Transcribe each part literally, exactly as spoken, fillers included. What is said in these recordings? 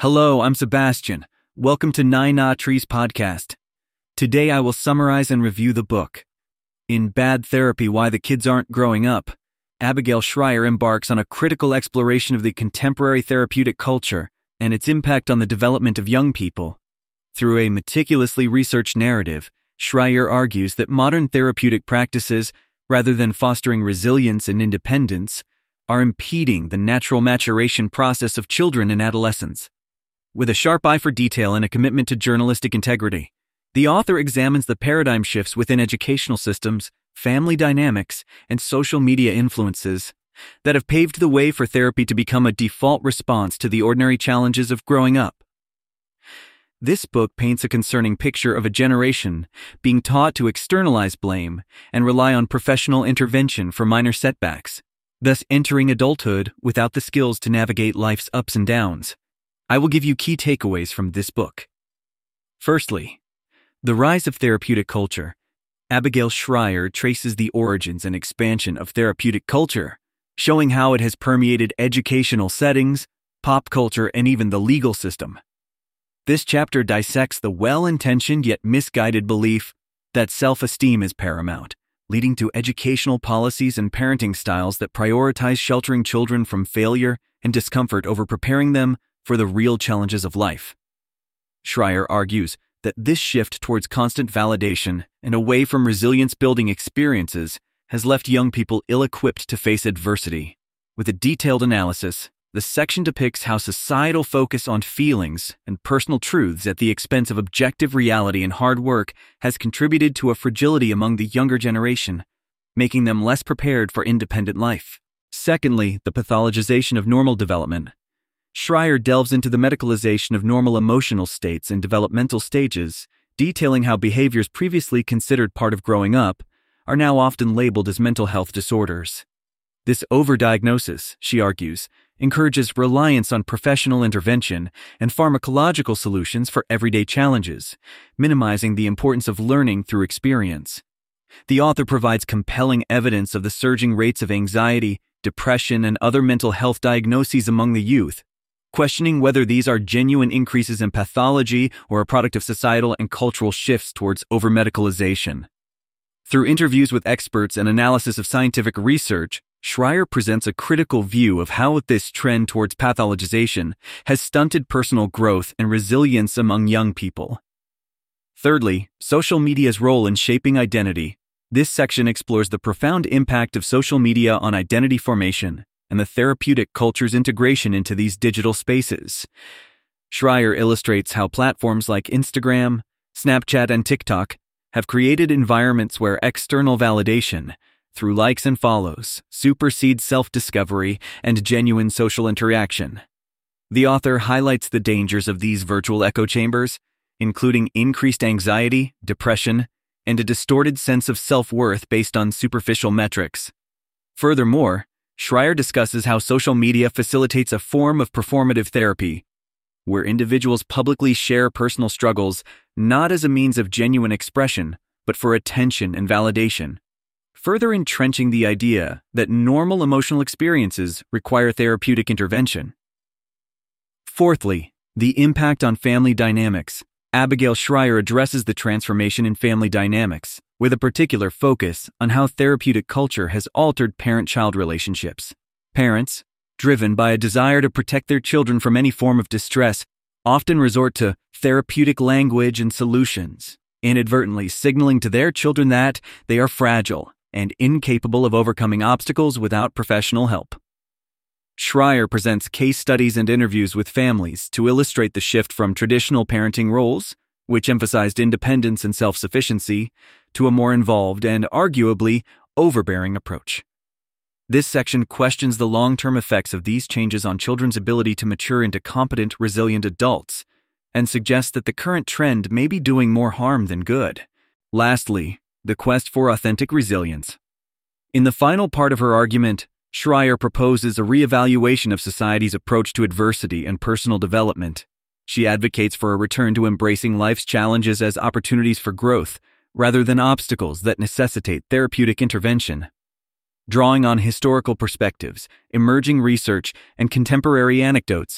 Hello, I'm Sebastian. Welcome to Nine Ah Trees podcast. Today I will summarize and review the book. In Bad Therapy: Why the Kids Aren't Growing Up, Abigail Shrier embarks on a critical exploration of the contemporary therapeutic culture and its impact on the development of young people. Through a meticulously researched narrative, Shrier argues that modern therapeutic practices, rather than fostering resilience and independence, are impeding the natural maturation process of children and adolescents. With a sharp eye for detail and a commitment to journalistic integrity, the author examines the paradigm shifts within educational systems, family dynamics, and social media influences that have paved the way for therapy to become a default response to the ordinary challenges of growing up. This book paints a concerning picture of a generation being taught to externalize blame and rely on professional intervention for minor setbacks, thus entering adulthood without the skills to navigate life's ups and downs. I will give you key takeaways from this book. Firstly, the rise of therapeutic culture. Abigail Shrier traces the origins and expansion of therapeutic culture, showing how it has permeated educational settings, pop culture, and even the legal system. This chapter dissects the well-intentioned yet misguided belief that self-esteem is paramount, leading to educational policies and parenting styles that prioritize sheltering children from failure and discomfort over preparing them for the real challenges of life. Shrier argues that this shift towards constant validation and away from resilience-building experiences has left young people ill-equipped to face adversity. With a detailed analysis, the section depicts how societal focus on feelings and personal truths at the expense of objective reality and hard work has contributed to a fragility among the younger generation, making them less prepared for independent life. Secondly, the pathologization of normal development. Shrier delves into the medicalization of normal emotional states and developmental stages, detailing how behaviors previously considered part of growing up are now often labeled as mental health disorders. This overdiagnosis, she argues, encourages reliance on professional intervention and pharmacological solutions for everyday challenges, minimizing the importance of learning through experience. The author provides compelling evidence of the surging rates of anxiety, depression, and other mental health diagnoses among the youth, questioning whether these are genuine increases in pathology or a product of societal and cultural shifts towards over-medicalization. Through interviews with experts and analysis of scientific research, Shrier presents a critical view of how this trend towards pathologization has stunted personal growth and resilience among young people. Thirdly, social media's role in shaping identity. This section explores the profound impact of social media on identity formation and the therapeutic culture's integration into these digital spaces. Shrier illustrates how platforms like Instagram, Snapchat, and TikTok have created environments where external validation, through likes and follows, supersedes self-discovery and genuine social interaction. The author highlights the dangers of these virtual echo chambers, including increased anxiety, depression, and a distorted sense of self-worth based on superficial metrics. Furthermore, Shrier discusses how social media facilitates a form of performative therapy, where individuals publicly share personal struggles not as a means of genuine expression, but for attention and validation, further entrenching the idea that normal emotional experiences require therapeutic intervention. Fourthly, the impact on family dynamics. Abigail Shrier addresses the transformation in family dynamics, with a particular focus on how therapeutic culture has altered parent-child relationships. Parents, driven by a desire to protect their children from any form of distress, often resort to therapeutic language and solutions, inadvertently signaling to their children that they are fragile and incapable of overcoming obstacles without professional help. Shrier presents case studies and interviews with families to illustrate the shift from traditional parenting roles, which emphasized independence and self-sufficiency, to a more involved and arguably overbearing approach. This section questions the long-term effects of these changes on children's ability to mature into competent, resilient adults, and suggests that the current trend may be doing more harm than good. Lastly, the quest for authentic resilience. In the final part of her argument, Shrier proposes a reevaluation of society's approach to adversity and personal development. She advocates for a return to embracing life's challenges as opportunities for growth, rather than obstacles that necessitate therapeutic intervention. Drawing on historical perspectives, emerging research, and contemporary anecdotes,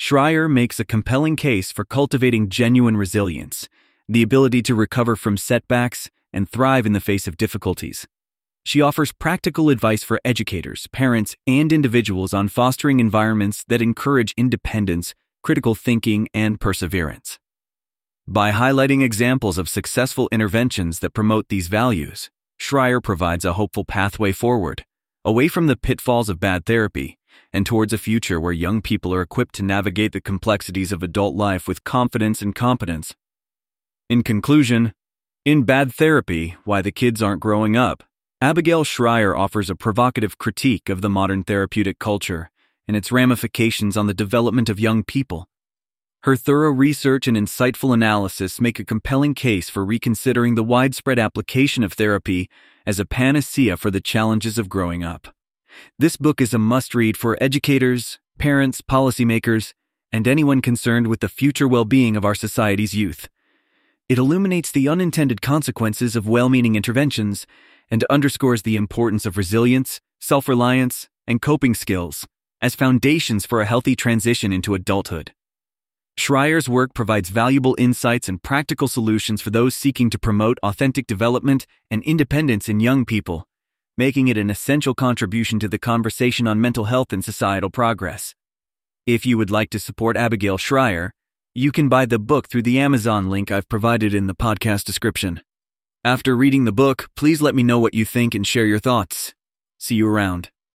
Schreier makes a compelling case for cultivating genuine resilience, the ability to recover from setbacks and thrive in the face of difficulties. She offers practical advice for educators, parents, and individuals on fostering environments that encourage independence, critical thinking, and perseverance. By highlighting examples of successful interventions that promote these values, Schreier provides a hopeful pathway forward, away from the pitfalls of bad therapy, and towards a future where young people are equipped to navigate the complexities of adult life with confidence and competence. In conclusion, in Bad Therapy, Why the Kids Aren't Growing Up, Abigail Schreier offers a provocative critique of the modern therapeutic culture and its ramifications on the development of young people. Her thorough research and insightful analysis make a compelling case for reconsidering the widespread application of therapy as a panacea for the challenges of growing up. This book is a must-read for educators, parents, policymakers, and anyone concerned with the future well-being of our society's youth. It illuminates the unintended consequences of well-meaning interventions and underscores the importance of resilience, self-reliance, and coping skills as foundations for a healthy transition into adulthood. Schreier's work provides valuable insights and practical solutions for those seeking to promote authentic development and independence in young people, making it an essential contribution to the conversation on mental health and societal progress. If you would like to support Abigail Schreier, you can buy the book through the Amazon link I've provided in the podcast description. After reading the book, please let me know what you think and share your thoughts. See you around.